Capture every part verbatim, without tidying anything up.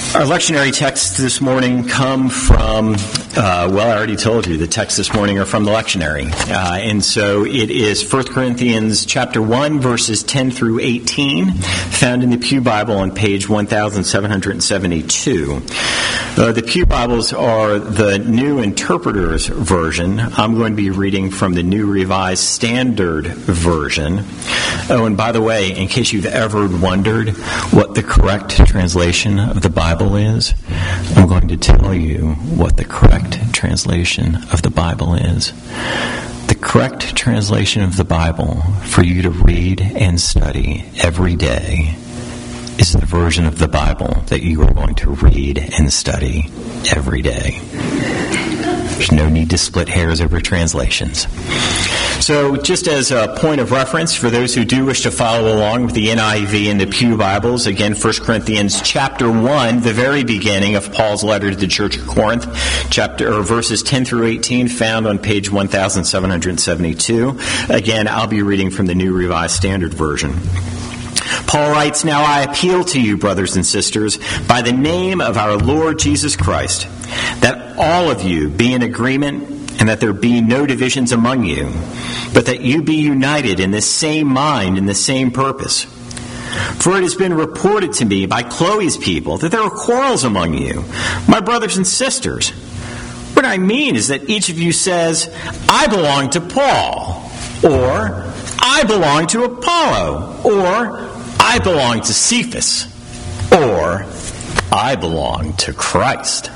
Our lectionary texts this morning come from, uh, well, I already told you, the texts this morning are from the lectionary. Uh, and so it is First Corinthians chapter one, verses ten through eighteen, found in the Pew Bible on page one thousand seven hundred seventy-two. Uh, the Pew Bibles are the New Interpreter's Version. I'm going to be reading from the New Revised Standard Version. Oh, and by the way, in case you've ever wondered what the correct translation of the Bible is, I'm going to tell you what the correct translation of the Bible is. The correct translation of the Bible for you to read and study every day is the version of the Bible that you are going to read and study every day. There's no need to split hairs over translations. So just as a point of reference for those who do wish to follow along with the N I V and the Pew Bibles, again, First Corinthians chapter one, the very beginning of Paul's letter to the Church of Corinth, chapter or verses ten through eighteen, found on page one thousand seven hundred seventy-two. Again, I'll be reading from the New Revised Standard Version. Paul writes, "Now I appeal to you, brothers and sisters, by the name of our Lord Jesus Christ, that all of you be in agreement and that there be no divisions among you, but that you be united in the same mind and the same purpose. For it has been reported to me by Chloe's people that there are quarrels among you, my brothers and sisters. What I mean is that each of you says, 'I belong to Paul,' or 'I belong to Apollo,' or 'I belong to Cephas,' or 'I belong to Christ.'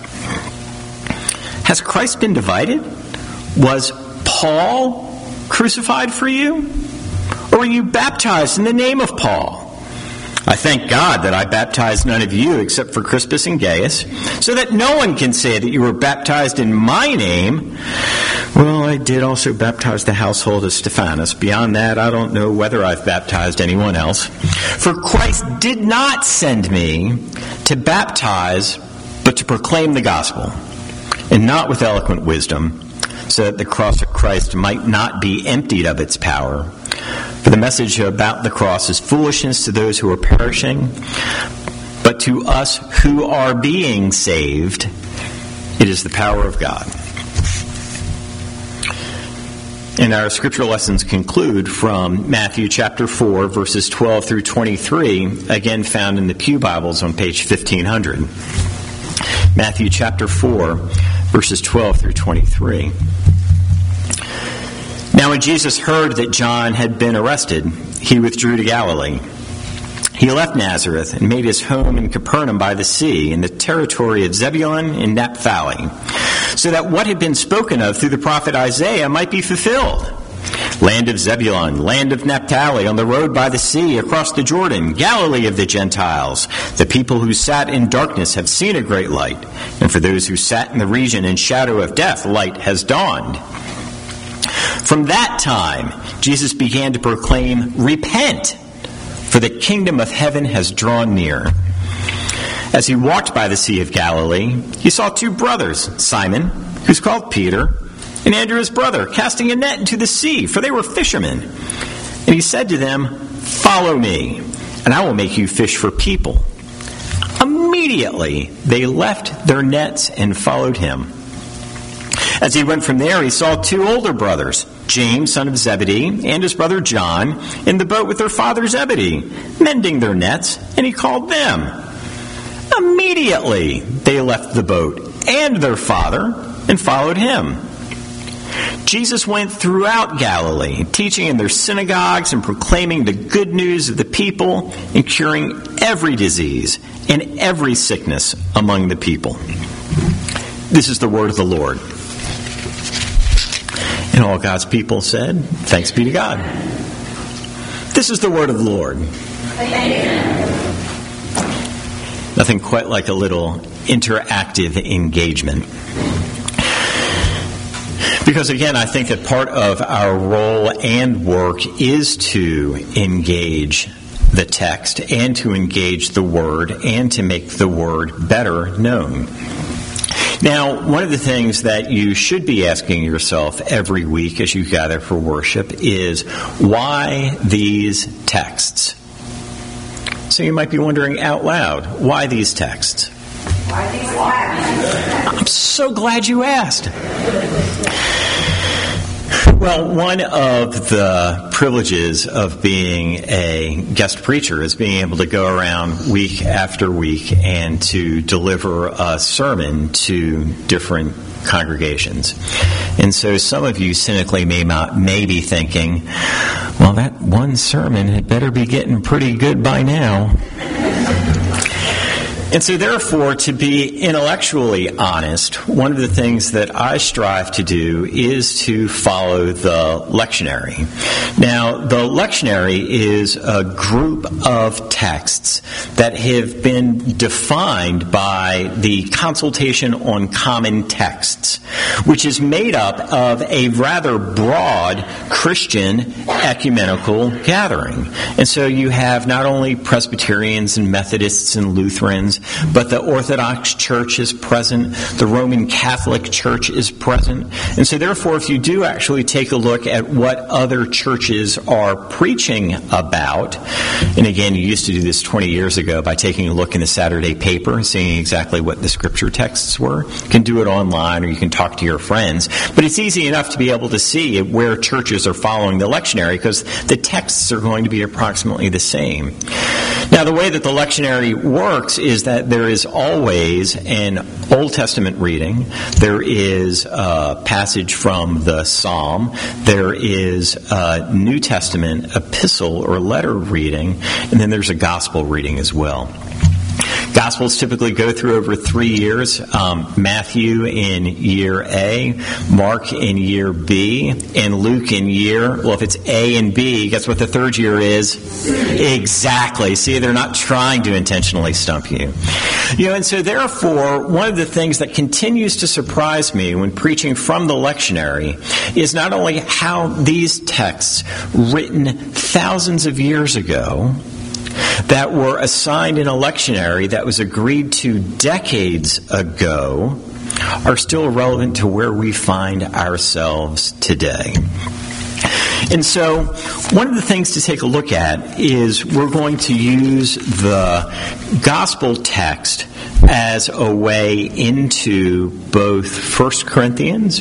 Has Christ been divided? Was Paul crucified for you? Or were you baptized in the name of Paul? I thank God that I baptized none of you except for Crispus and Gaius, so that no one can say that you were baptized in my name. Well, I did also baptize the household of Stephanas. Beyond that, I don't know whether I've baptized anyone else. For Christ did not send me to baptize, but to proclaim the gospel, and not with eloquent wisdom, so that the cross of Christ might not be emptied of its power. For the message about the cross is foolishness to those who are perishing, but to us who are being saved, it is the power of God." And our scriptural lessons conclude from Matthew chapter four, verses twelve through twenty-three, again found in the Pew Bibles on page fifteen hundred. Matthew chapter four, verses twelve through twenty-three. "Now when Jesus heard that John had been arrested, he withdrew to Galilee. He left Nazareth and made his home in Capernaum by the sea, in the territory of Zebulun and Naphtali, so that what had been spoken of through the prophet Isaiah might be fulfilled. Land of Zebulun, land of Naphtali, on the road by the sea, across the Jordan, Galilee of the Gentiles. The people who sat in darkness have seen a great light, and for those who sat in the region and shadow of death, light has dawned." From that time, Jesus began to proclaim, "Repent, for the kingdom of heaven has drawn near." As he walked by the Sea of Galilee, he saw two brothers, Simon, who's called Peter, and Andrew his brother, casting a net into the sea, for they were fishermen. And he said to them, "Follow me, and I will make you fish for people." Immediately they left their nets and followed him. As he went from there, he saw two older brothers, James, son of Zebedee, and his brother John, in the boat with their father Zebedee, mending their nets, and he called them. Immediately they left the boat and their father and followed him. Jesus went throughout Galilee, teaching in their synagogues and proclaiming the good news of the people and curing every disease and every sickness among the people. This is the word of the Lord. And all God's people said, "Thanks be to God." This is the word of the Lord. Amen. Nothing quite like a little interactive engagement. Because again, I think that part of our role and work is to engage the text and to engage the word and to make the word better known. Now, one of the things that you should be asking yourself every week as you gather for worship is, why these texts? So you might be wondering out loud, why these texts? I'm so glad you asked. Well, one of the privileges of being a guest preacher is being able to go around week after week and to deliver a sermon to different congregations. And so some of you cynically may, may be thinking, well, that one sermon had better be getting pretty good by now. And so therefore, to be intellectually honest, one of the things that I strive to do is to follow the lectionary. Now, the lectionary is a group of texts that have been defined by the Consultation on Common Texts, which is made up of a rather broad Christian ecumenical gathering. And so you have not only Presbyterians and Methodists and Lutherans, but the Orthodox Church is present, the Roman Catholic Church is present. And so therefore, if you do actually take a look at what other churches are preaching about, and again, you used to do this twenty years ago by taking a look in the Saturday paper and seeing exactly what the scripture texts were. You can do it online or you can talk to your friends. But it's easy enough to be able to see where churches are following the lectionary because the texts are going to be approximately the same. Now, the way that the lectionary works is that there is always an Old Testament reading, there is a passage from the Psalm, there is a New Testament epistle or letter reading, and then there's a gospel reading as well. Gospels typically go through over three years. Um, Matthew in year A, Mark in year B, and Luke in year, well, if it's A and B, guess what the third year is? Exactly. See, they're not trying to intentionally stump you. You know, and so therefore, one of the things that continues to surprise me when preaching from the lectionary is not only how these texts written thousands of years ago that were assigned in a lectionary that was agreed to decades ago are still relevant to where we find ourselves today. And so one of the things to take a look at is we're going to use the gospel text as a way into both First Corinthians.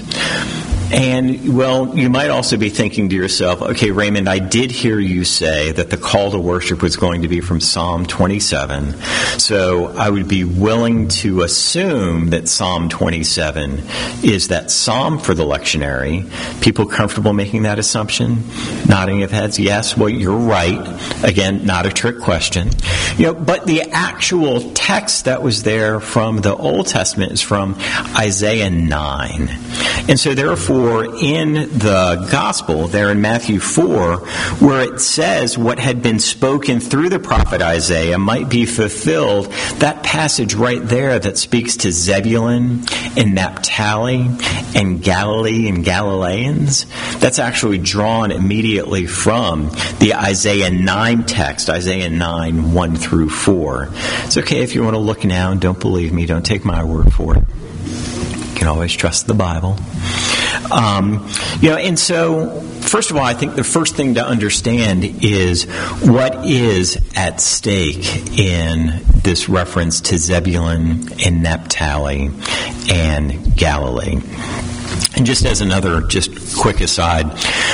And, well, you might also be thinking to yourself, okay, Raymond, I did hear you say that the call to worship was going to be from Psalm twenty-seven. So I would be willing to assume that Psalm twenty-seven is that psalm for the lectionary. People comfortable making that assumption? Nodding of heads, yes. Well, you're right. Again, not a trick question. You know, but the actual text that was there from the Old Testament is from Isaiah nine. And so therefore, in the gospel, there in Matthew four, where it says what had been spoken through the prophet Isaiah might be fulfilled, that passage right there that speaks to Zebulun and Naphtali and Galilee and Galileans, that's actually drawn immediately from the Isaiah nine text, Isaiah nine, one through four. It's okay if you want to look now and don't believe me, don't take my word for it. You can always trust the Bible. Um, you know, and so, first of all, I think the first thing to understand is what is at stake in this reference to Zebulun and Naphtali and Galilee. And just as another just quick aside,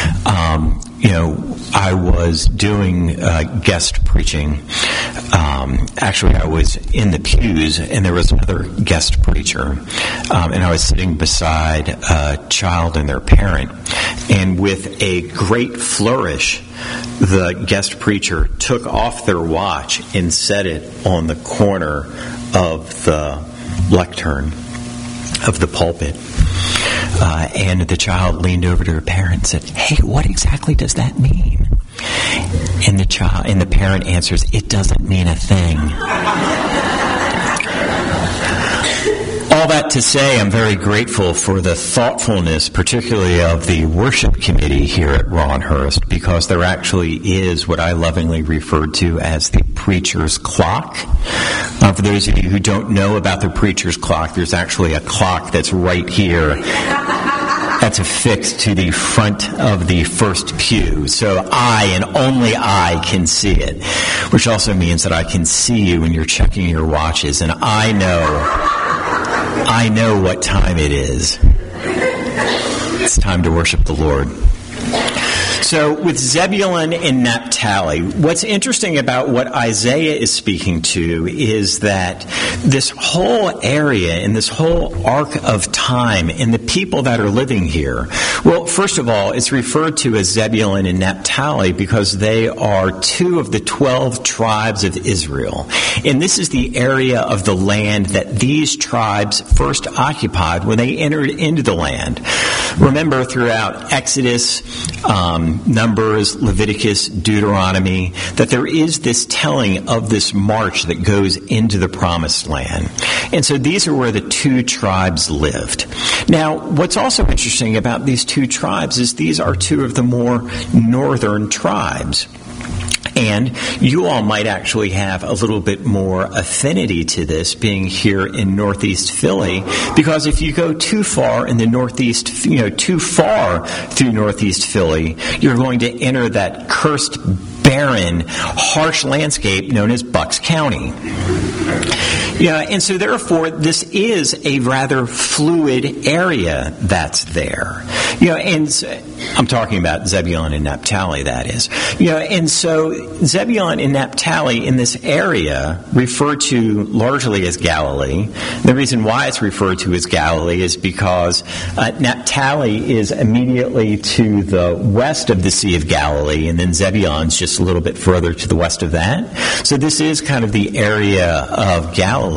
um, you know, I was doing uh, guest preaching. Um, actually, I was in the pews, and there was another guest preacher. Um, and I was sitting beside a child and their parent. And with a great flourish, the guest preacher took off their watch and set it on the corner of the lectern, of the pulpit. Uh, and the child leaned over to her parent and said, "Hey, what exactly does that mean?" And the child and the parent answers, "It doesn't mean a thing." All that to say, I'm very grateful for the thoughtfulness, particularly of the worship committee here at Rawhurst, because there actually is what I lovingly referred to as the preacher's clock. Uh, for those of you who don't know about the preacher's clock, there's actually a clock that's right here. That's affixed to the front of the first pew. So I and only I can see it, which also means that I can see you when you're checking your watches, and I know I know what time it is. It's time to worship the Lord. So with Zebulun and Naphtali, what's interesting about what Isaiah is speaking to is that this whole area and this whole arc of time and the people that are living here, well, first of all, it's referred to as Zebulun and Naphtali because they are two of the twelve tribes of Israel. And this is the area of the land that these tribes first occupied when they entered into the land. Remember, throughout Exodus, um, Numbers, Leviticus, Deuteronomy, that there is this telling of this march that goes into the promised land. And so these are where the two tribes lived. Now, what's also interesting about these two tribes is these are two of the more northern tribes. And you all might actually have a little bit more affinity to this being here in Northeast Philly, because if you go too far in the Northeast, you know, too far through Northeast Philly, you're going to enter that cursed, barren, harsh landscape known as Bucks County. Yeah, and so therefore, this is a rather fluid area that's there. You know, and I'm talking about Zebulun and Naphtali, that is. You know, and so Zebulun and Naphtali in this area referred to largely as Galilee. The reason why it's referred to as Galilee is because uh, Naphtali is immediately to the west of the Sea of Galilee, and then Zebulun's just a little bit further to the west of that. So this is kind of the area of Galilee.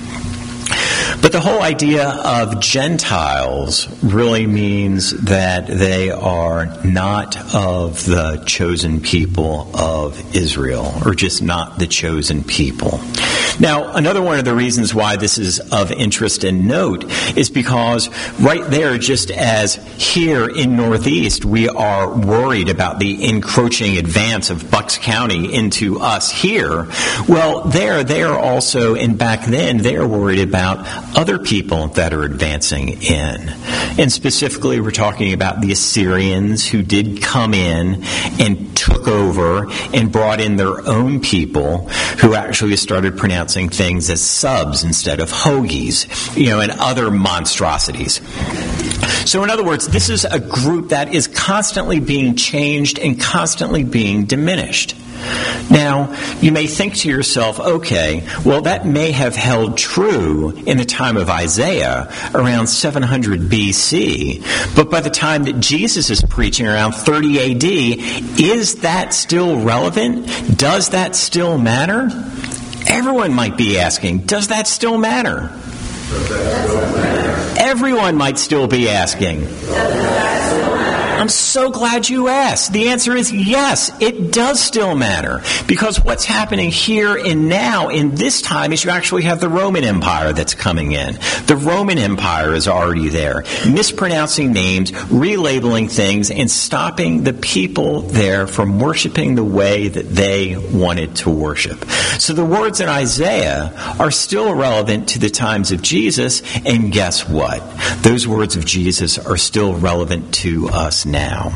But the whole idea of Gentiles really means that they are not of the chosen people of Israel, or just not the chosen people. Now, another one of the reasons why this is of interest and note is because right there, just as here in Northeast, we are worried about the encroaching advance of Bucks County into us here, well, there, they are also, and back then, they are worried about other people that are advancing in. And specifically, we're talking about the Assyrians who did come in and took over and brought in their own people who actually started pronouncing things as subs instead of hoagies, you know, and other monstrosities. So in other words, this is a group that is constantly being changed and constantly being diminished. Now, you may think to yourself, okay, well, that may have held true in the time of Isaiah around seven hundred B C, but by the time that Jesus is preaching around thirty A D, is that still relevant? Does that still matter? Everyone might be asking, does that still matter? Does that still matter? Everyone might still be asking. Does that still matter? I'm so glad you asked. The answer is yes, it does still matter. Because what's happening here and now in this time is you actually have the Roman Empire that's coming in. The Roman Empire is already there, mispronouncing names, relabeling things, and stopping the people there from worshiping the way that they wanted to worship. So the words in Isaiah are still relevant to the times of Jesus, and guess what? Those words of Jesus are still relevant to us now.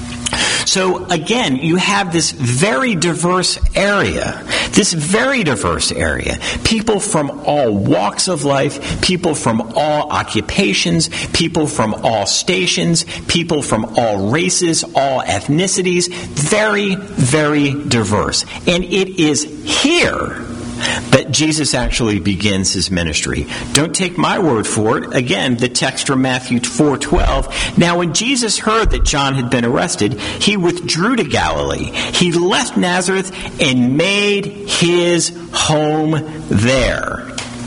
So again, you have this very diverse area, this very diverse area. People from all walks of life, people from all occupations, people from all stations, people from all races, all ethnicities, very, very diverse. And it is here that Jesus actually begins his ministry. Don't take my word for it. Again, the text from Matthew four twelve. Now when Jesus heard that John had been arrested, he withdrew to Galilee. He left Nazareth and made his home there.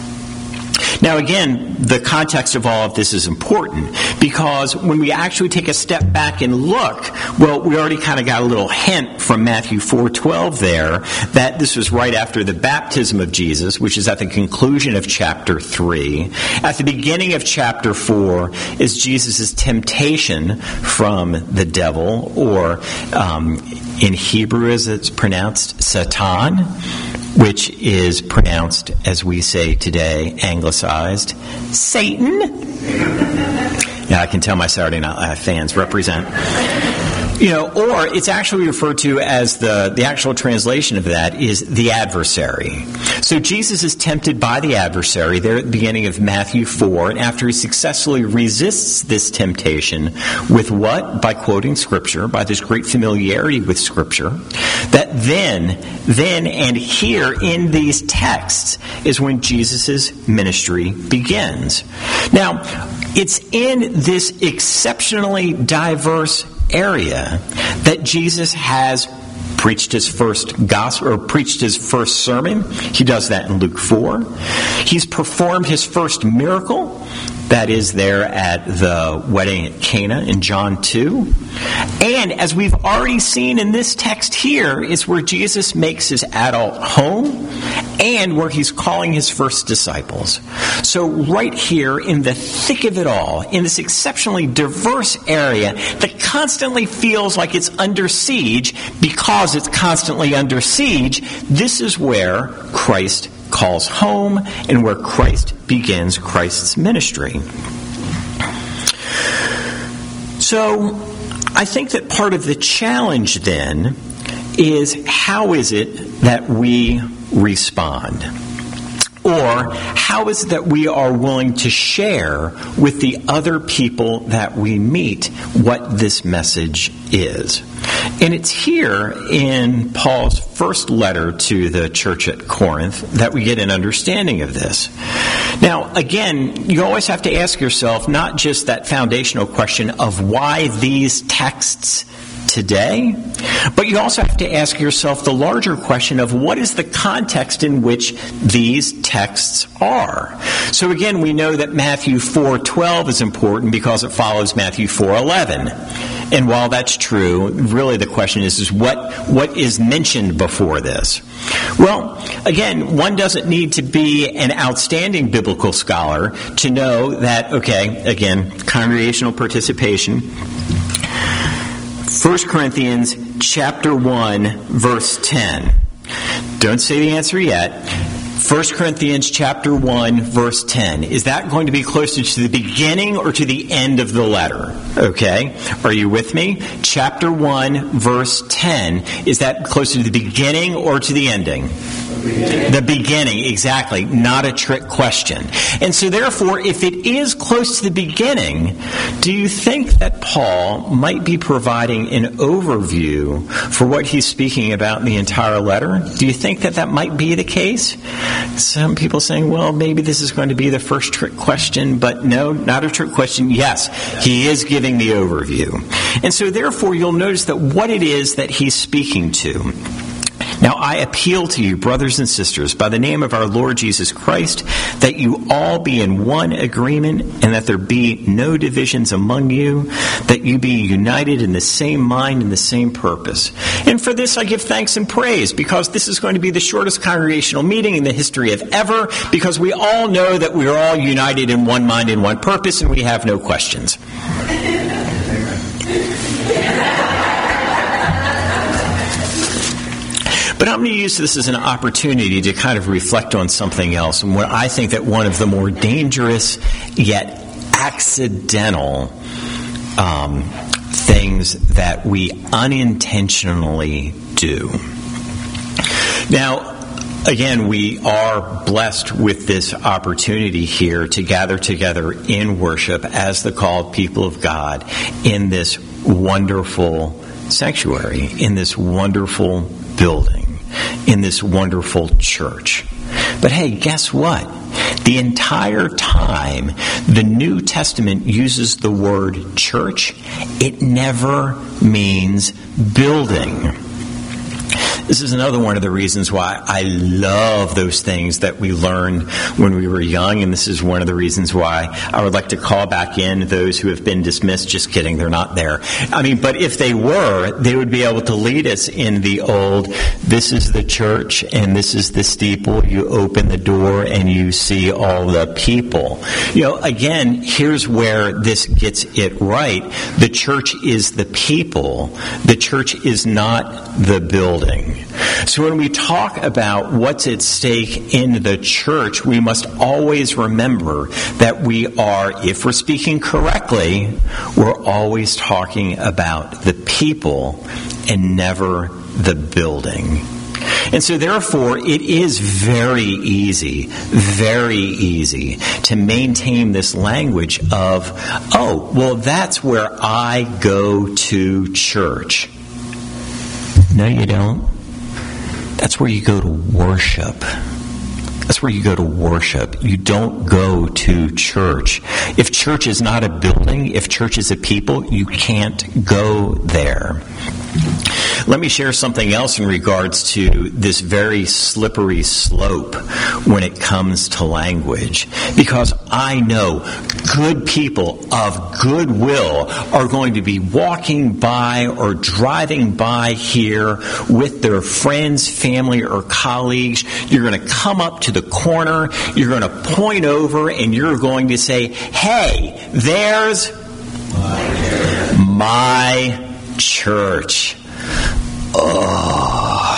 Now again, the context of all of this is important because when we actually take a step back and look, well, we already kind of got a little hint from Matthew four twelve there that this was right after the baptism of Jesus, which is at the conclusion of chapter three. At the beginning of chapter four is Jesus' temptation from the devil, or um, in Hebrew as it's pronounced, Satan, which is pronounced, as we say today, anglicized, Satan. Yeah, I can tell my Saturday Night Live fans represent. You know, or it's actually referred to as the, the actual translation of that is the adversary. So Jesus is tempted by the adversary there at the beginning of Matthew four, and after he successfully resists this temptation with what? By quoting Scripture, by this great familiarity with Scripture, that then, then and here in these texts is when Jesus' ministry begins. Now, it's in this exceptionally diverse area that Jesus has preached his first gospel or preached his first sermon. He does that in Luke four. He's performed his first miracle. That is there at the wedding at Cana in John two. And as we've already seen in this text here, is where Jesus makes his adult home and where he's calling his first disciples. So right here in the thick of it all, in this exceptionally diverse area that constantly feels like it's under siege because it's constantly under siege, this is where Christ calls home and where Christ begins Christ's ministry. So I think that part of the challenge then is how is it that we respond? Or how is it that we are willing to share with the other people that we meet what this message is? And it's here in Paul's first letter to the church at Corinth that we get an understanding of this. Now, again, you always have to ask yourself not just that foundational question of why these texts today, but you also have to ask yourself the larger question of what is the context in which these texts are. So again, we know that Matthew four twelve is important because it follows Matthew four eleven. And while that's true, really the question is, is what, what is mentioned before this? Well, again, one doesn't need to be an outstanding biblical scholar to know that, okay, again, congregational participation, First Corinthians chapter one, verse ten. Don't say the answer yet. First Corinthians chapter one, verse ten. Is that going to be closer to the beginning or to the end of the letter? Okay. Are you with me? Chapter one, verse ten. Is that closer to the beginning or to the ending? The beginning. The beginning, exactly. Not a trick question. And so therefore, if it is close to the beginning, do you think that Paul might be providing an overview for what he's speaking about in the entire letter? Do you think that that might be the case? Some people saying, well, maybe this is going to be the first trick question, but no, not a trick question. Yes, he is giving the overview. And so therefore, you'll notice that what it is that he's speaking to. Now I appeal to you, brothers and sisters, by the name of our Lord Jesus Christ, that you all be in one agreement and that there be no divisions among you, that you be united in the same mind and the same purpose. And for this I give thanks and praise, because this is going to be the shortest congregational meeting in the history of ever, because we all know that we are all united in one mind and one purpose, and we have no questions. But I'm going to use this as an opportunity to kind of reflect on something else, and what I think that one of the more dangerous yet accidental um, things that we unintentionally do. Now, again, we are blessed with this opportunity here to gather together in worship as the called people of God in this wonderful sanctuary, in this wonderful building, in this wonderful church. But hey, guess what? The entire time the New Testament uses the word church, it never means building. This is another one of the reasons why I love those things that we learned when we were young, and this is one of the reasons why I would like to call back in those who have been dismissed. Just kidding, they're not there. I mean, but if they were, they would be able to lead us in the old, this is the church and this is the steeple. You open the door and you see all the people. You know, again, here's where this gets it right. The church is the people. The church is not the building. So when we talk about what's at stake in the church, we must always remember that we are, if we're speaking correctly, we're always talking about the people and never the building. And so therefore, it is very easy, very easy to maintain this language of, oh, well, that's where I go to church. No, you don't. That's where you go to worship. That's where you go to worship. You don't go to church. If church is not a building, if church is a people, you can't go there. Let me share something else in regards to this very slippery slope when it comes to language. Because I know good people of goodwill are going to be walking by or driving by here with their friends, family, or colleagues. You're going to come up to the corner, you're going to point over, and you're going to say, hey, there's my church. Oh.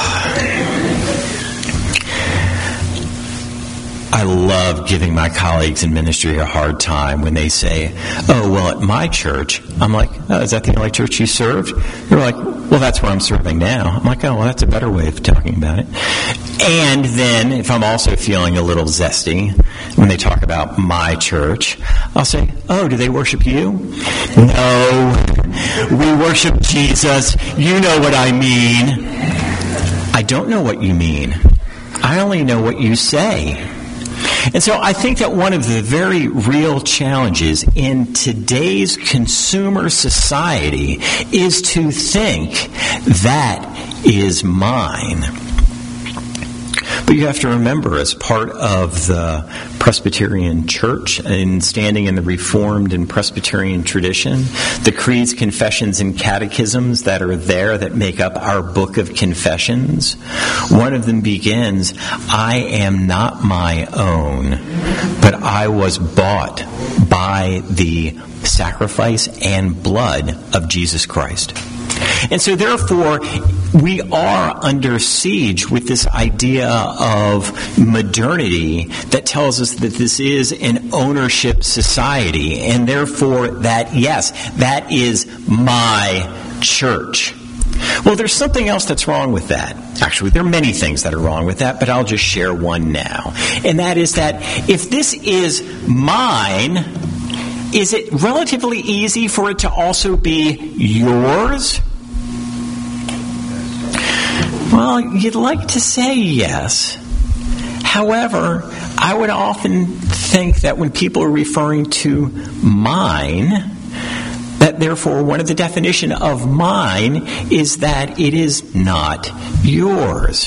I love giving my colleagues in ministry a hard time when they say, oh, well, at my church. I'm like, oh, is that the only church you served? They're like, well, that's where I'm serving now. I'm like, oh, well, that's a better way of talking about it. And then, if I'm also feeling a little zesty when they talk about my church, I'll say, oh, do they worship you? No, we worship Jesus. You know what I mean. I don't know what you mean. I only know what you say. And so I think that one of the very real challenges in today's consumer society is to think that is mine. But you have to remember, as part of the Presbyterian Church and standing in the Reformed and Presbyterian tradition, the creeds, confessions, and catechisms that are there that make up our book of confessions, one of them begins, I am not my own, but I was bought by the sacrifice and blood of Jesus Christ. And so therefore, we are under siege with this idea of modernity that tells us that this is an ownership society, and therefore that, yes, that is my church. Well, there's something else that's wrong with that. Actually, there are many things that are wrong with that, but I'll just share one now. And that is that if this is mine, is it relatively easy for it to also be yours? Well, you'd like to say yes. However, I would often think that when people are referring to mine, that therefore one of the definition of mine is that it is not yours.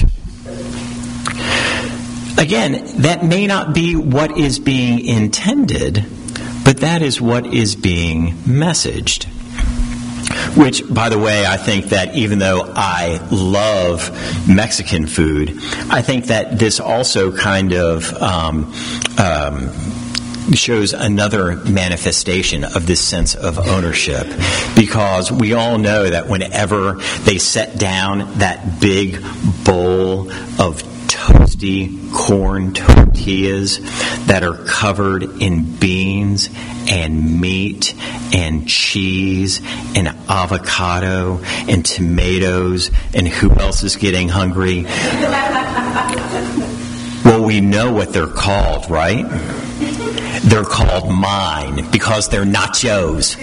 Again, that may not be what is being intended, but that is what is being messaged. Which, by the way, I think that even though I love Mexican food, I think that this also kind of um, um, shows another manifestation of this sense of ownership. Because we all know that whenever they set down that big bowl of toasty corn tortillas that are covered in beans and meat and cheese and avocado and tomatoes, and who else is getting hungry? Well, we know what they're called, right? They're called mine because they're nachos.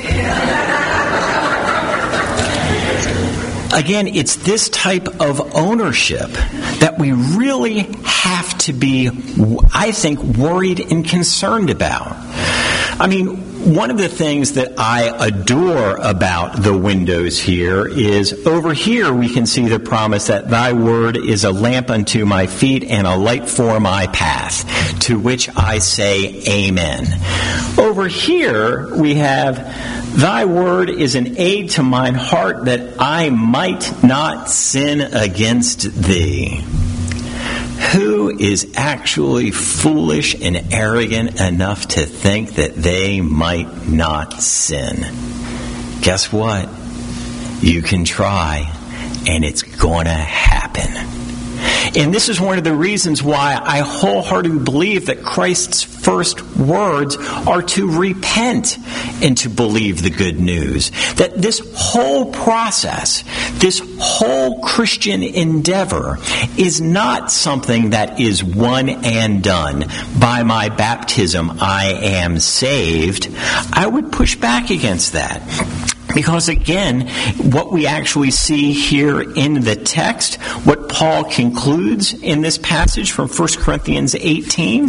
Again, it's this type of ownership that we really have to be, I think, worried and concerned about. I mean, one of the things that I adore about the windows here is over here we can see the promise that thy word is a lamp unto my feet and a light for my path, to which I say amen. Over here we have thy word is an aid to mine heart that I might not sin against thee. Who is actually foolish and arrogant enough to think that they might not sin? Guess what? You can try, and it's going to happen. And this is one of the reasons why I wholeheartedly believe that Christ's first words are to repent and to believe the good news. That this whole process, this whole Christian endeavor is not something that is one and done. By my baptism, I am saved. I would push back against that. Because again, what we actually see here in the text, what Paul concludes in this passage from First Corinthians eighteen,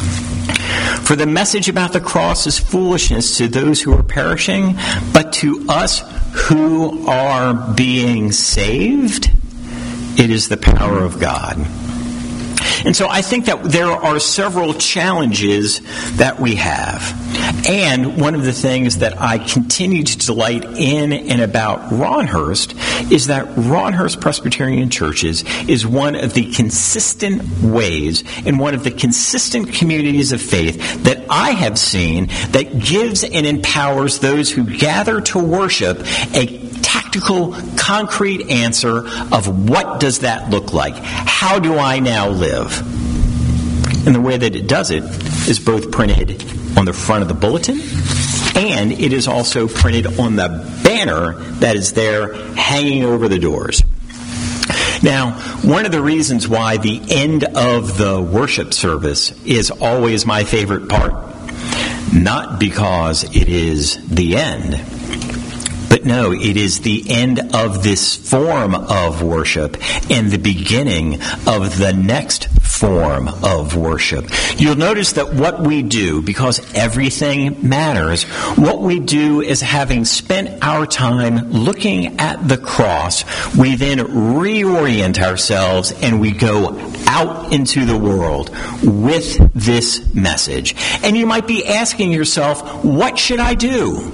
for the message about the cross is foolishness to those who are perishing, but to us who are being saved, it is the power of God. And so I think that there are several challenges that we have. And one of the things that I continue to delight in and about Ronhurst is that Ronhurst Presbyterian Churches is one of the consistent ways and one of the consistent communities of faith that I have seen that gives and empowers those who gather to worship a tactical, concrete answer of what does that look like? How do I now live? And the way that it does it is both printed on the front of the bulletin, and it is also printed on the banner that is there hanging over the doors. Now, one of the reasons why the end of the worship service is always my favorite part, not because it is the end, but no, it is the end of this form of worship and the beginning of the next form of worship. You'll notice that what we do, because everything matters, what we do is, having spent our time looking at the cross, we then reorient ourselves and we go out into the world with this message. And you might be asking yourself, what should I do?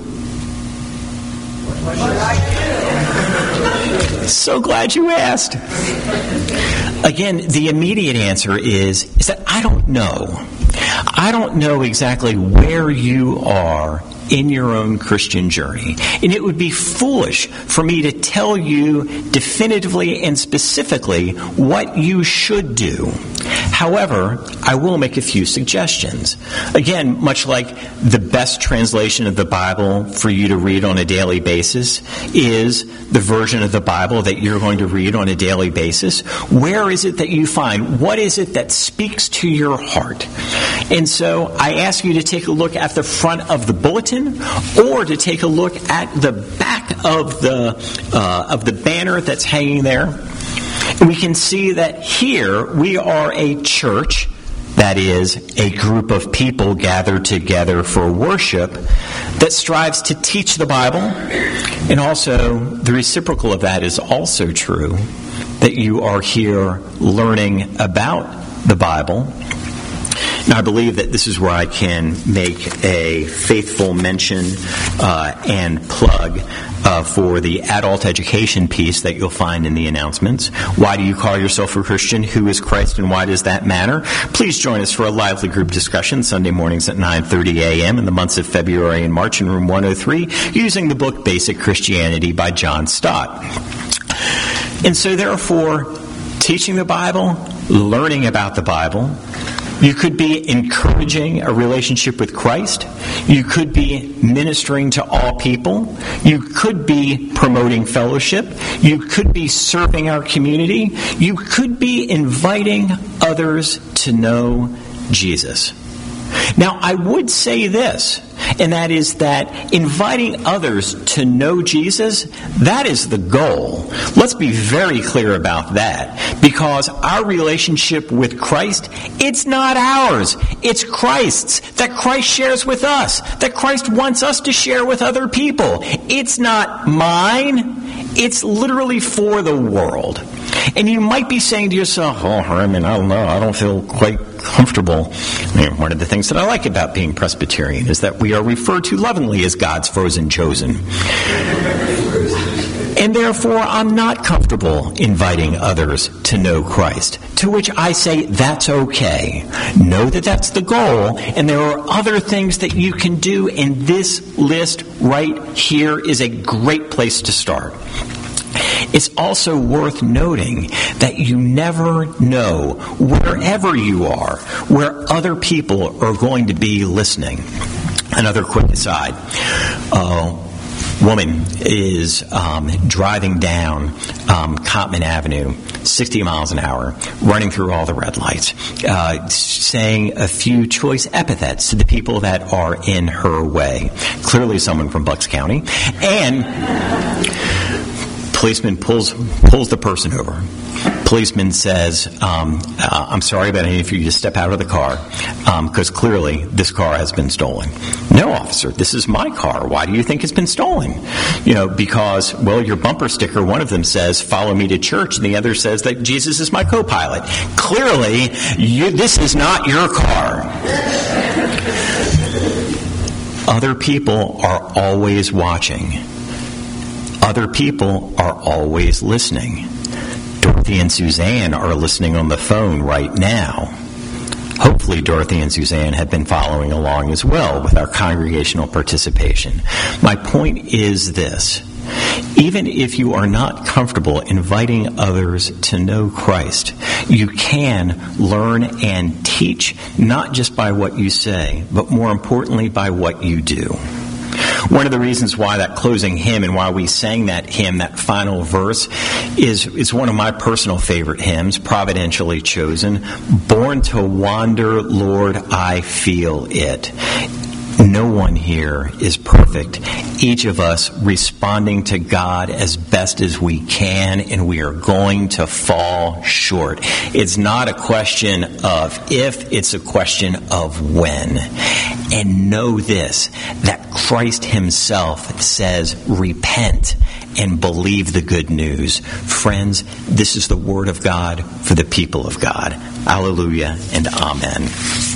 So glad you asked. Again, the immediate answer is, is that I don't know. I don't know exactly where you are in your own Christian journey. And it would be foolish for me to tell you definitively and specifically what you should do. However, I will make a few suggestions. Again, much like the best translation of the Bible for you to read on a daily basis is the version of the Bible that you're going to read on a daily basis. Where is it that you find? What is it that speaks to your heart? And so I ask you to take a look at the front of the bulletin, or to take a look at the back of the uh, of the banner that's hanging there. And we can see that here we are a church, that is, a group of people gathered together for worship, that strives to teach the Bible. And also, the reciprocal of that is also true, that you are here learning about the Bible. Now, I believe that this is where I can make a faithful mention uh, and plug uh, for the adult education piece that you'll find in the announcements. Why do you call yourself a Christian? Who is Christ, and why does that matter? Please join us for a lively group discussion Sunday mornings at nine thirty a.m. in the months of February and March in room one oh three, using the book Basic Christianity by John Stott. And so, therefore, teaching the Bible, learning about the Bible, you could be encouraging a relationship with Christ. You could be ministering to all people. You could be promoting fellowship. You could be serving our community. You could be inviting others to know Jesus. Now, I would say this, and that is that inviting others to know Jesus, that is the goal. Let's be very clear about that, because our relationship with Christ, it's not ours. It's Christ's, that Christ shares with us, that Christ wants us to share with other people. It's not mine. It's literally for the world. And you might be saying to yourself, oh, I mean, I don't know, I don't feel quite comfortable. I mean, one of the things that I like about being Presbyterian is that we are referred to lovingly as God's frozen chosen. And therefore, I'm not comfortable inviting others to know Christ. To which I say, that's okay. Know that that's the goal, and there are other things that you can do, and this list right here is a great place to start. It's also worth noting that you never know, wherever you are, where other people are going to be listening. Another quick aside. Uh, woman is um, driving down um, Cottman Avenue, sixty miles an hour, running through all the red lights, uh, saying a few choice epithets to the people that are in her way. Clearly someone from Bucks County. And policeman pulls pulls the person over. Policeman says, um, uh, I'm sorry, but I need for you to step out of the car because um, clearly this car has been stolen. No, officer, this is my car. Why do you think it's been stolen? You know, because, well, your bumper sticker, one of them says, follow me to church, and the other says that Jesus is my co-pilot. Clearly, you, this is not your car. Other people are always watching. Other people are always listening. Dorothy and Suzanne are listening on the phone right now. Hopefully Dorothy and Suzanne have been following along as well with our congregational participation. My point is this. Even if you are not comfortable inviting others to know Christ, you can learn and teach not just by what you say, but more importantly by what you do. One of the reasons why that closing hymn and why we sang that hymn, that final verse, is, is one of my personal favorite hymns, providentially chosen. Born to wander, Lord, I feel it. No one here is perfect. Each of us responding to God as best as we can, and we are going to fall short. It's not a question of if, it's a question of when. And know this, that Christ himself says, repent and believe the good news. Friends, this is the word of God for the people of God. Alleluia and amen.